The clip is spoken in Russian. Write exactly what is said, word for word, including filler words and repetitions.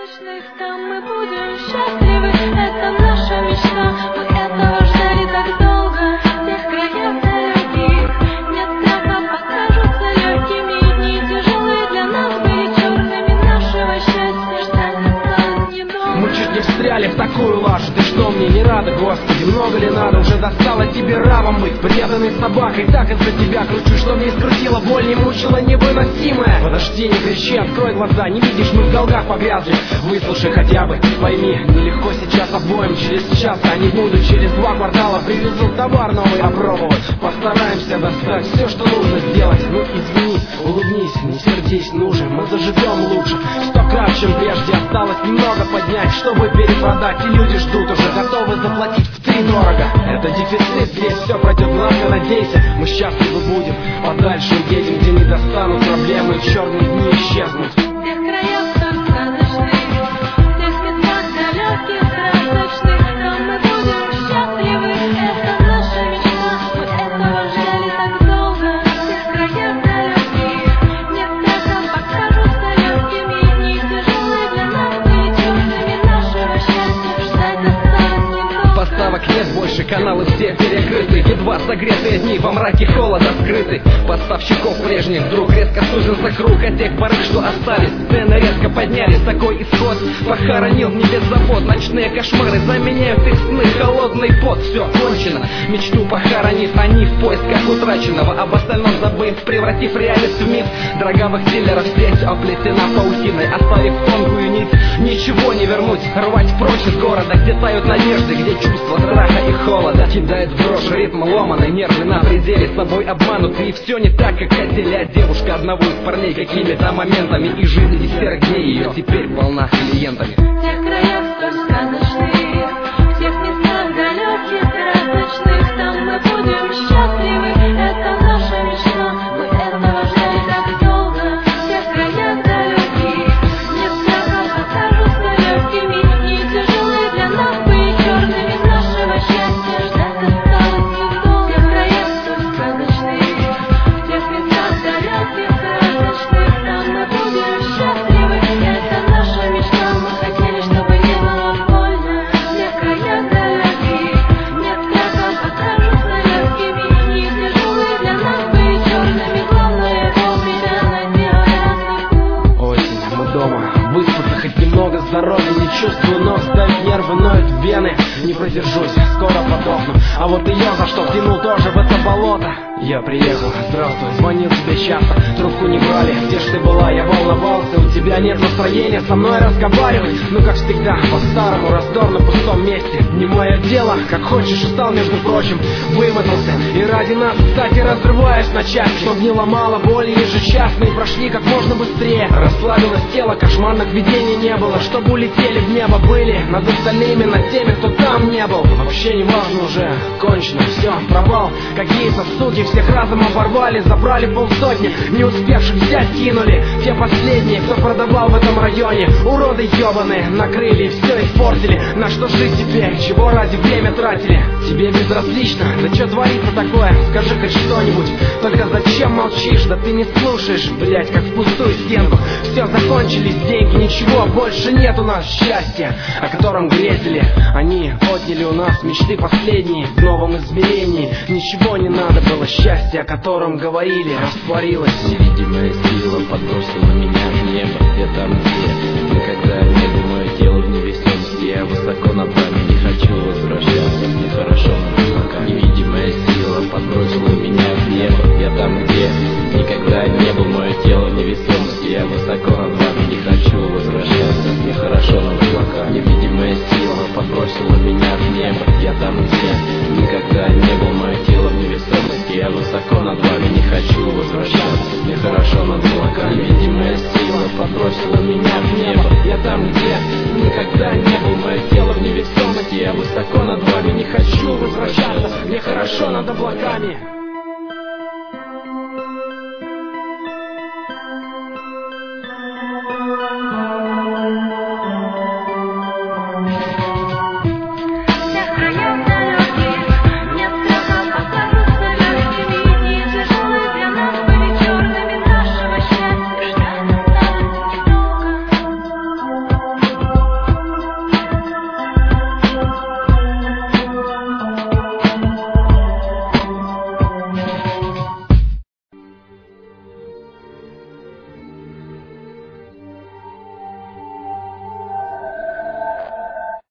сказочных, там мы будем счастливы. Это наша мечта, мы этого ждали так долго. В тех краях далеких нет страха, покажутся легкими. Дни тяжелые для нас были черными, нашего счастья ждать осталось недолго. Мы чуть не встряли в такую лажу. Ты что, мне не рада, Господи? Много ли надо? Уже достало тебе рабом быть, преданной собакой. Так из-за тебя кручу, что мне скрутило боль, не мучила невыносимая. Подожди, не кричи, открой глаза. Не видишь, мы в долгах погрязли. Выслушай хотя бы, пойми, нелегко сейчас обоим. Через час, а не буду, через два квартала привезу товар новый опробовать. Постараемся достать все, что нужно сделать. Ну извини, улыбнись, не сердись, ну же, мы заживем лучше. Сто крат, чем прежде, осталось немного поднять, чтобы перепродать. И люди ждут, уже готовы заплатить в три дорого. Это дефицит, здесь все пройдет гладко, надейся. Мы счастливы будем, подальше едем, где не достанут проблемы, и черные дни исчезнут. В тех краях столь сказочных, в тех местах далеких, красочных, там мы будем счастливы. Это наша мечта, мы этого ждали так долго. В тех краях далеких нет страха, покажутся легкими. Дни тяжелые для нас были черными, нашего счастья ждать осталось недолго. Поставок нет больше, каналы все перекрыты. Едва согретые дни во мраке холода скрыты. Поставщиков прежних вдруг резко сузился круг. А тех барыг, что остались, цены резко поднялись. Такой исход похоронил не без забот. Ночные кошмары заменяют их сны, холодный пот. Все кончено, мечту похоронив они в поисках утраченного. Об остальном забыв, превратив реальность в миф. Дроговых дилеров сеть оплетена паутиной, оставив тонкую нить. Ничего не вернуть, рвать прочь из города, где тают надежды, где чувство страха и холода кидает в дрожь ритм ломаный, нервы на пределе, собой обмануты. И все не так, как хотели, а девушка одного из парней какими-то моментами. И жизнь из серых дней ее теперь полна клиентами. В тех краях столь сказочных, в тех местах далеких, красочных, там мы будем счастливы. Это наша мечта, мы этого ждали так долго. В тех краях далеких нет страха, покажутся легкими. Дни тяжелые для нас были черными, нашего счастья ждать осталось недолго. В тех краях столь сказочных, в тех местах далеких, красочных, там мы будем счастливы. Это наша мечта, мы хотели, чтобы не было больно. В тех краях далеких нет страха, покажутся легкими. Дни тяжелые для нас были черными, главное вовремя найти обратный путь. Осень, мы дома, выспаться хоть немного, здоровья не чувствую, ног сдавит нервы, ноют вены. Не продержусь, скоро подохну. А вот ее за что втянул тоже в это болото. Я приехал, здравствуй, звонил тебе часто, трубку не брали. Где ж ты была, я волновался, у тебя нет настроения со мной разговаривать. Ну как всегда, по-старому, раздор на пустом месте. Не мое дело, как хочешь, устал, между прочим, вымотался. И ради нас, кстати, разрываюсь на части, чтоб не ломало боли ежечасные, прошли как можно быстрее. Расслабилось тело, кошмарных видений не было, чтобы улетели в небо, были над остальными, над теми, кто там не был. Вообще не важно уже, кончено, все, провал. Какие-то суки всех разом оборвали, забрали полсотни, не успевших взять кинули. Те последние, кто продавал в этом районе, уроды ебаные, накрыли и все испортили. На что жить теперь, чего ради время тратили? Тебе безразлично, да что творится такое, скажи хоть что-нибудь. Только зачем молчишь, да ты не слушаешь, блять, как в пустую стенку. Все, закончились деньги, ничего больше нет у нас счастья, о котором грезили. Они отняли у нас мечты последние в новом измерении. Ничего не надо было, счастье, о котором говорили, растворилось. Невидимая сила подбросила меня в небо. Я там, где никогда не был, мое тело в невесомости. Я высоко над вами, не хочу возвращаться. Мне хорошо, но пока. Невидимая сила подбросила меня в небо. Я там, где никогда не был, мое тело в невесомости. Я высоко над вами, не хочу возвращаться. Мне хорошо, но пока. Невидимая сила подбросила меня в небо. Я там, где никогда не был, мое тело в невесомости. Я высоко над вами, не хочу возвращаться. Мне хорошо над облаками. Невидимая сила подбросила меня в небо. Я там, где никогда не был, мое тело в невесомости. Я высоко над вами, не хочу возвращаться. Мне хорошо над облаками.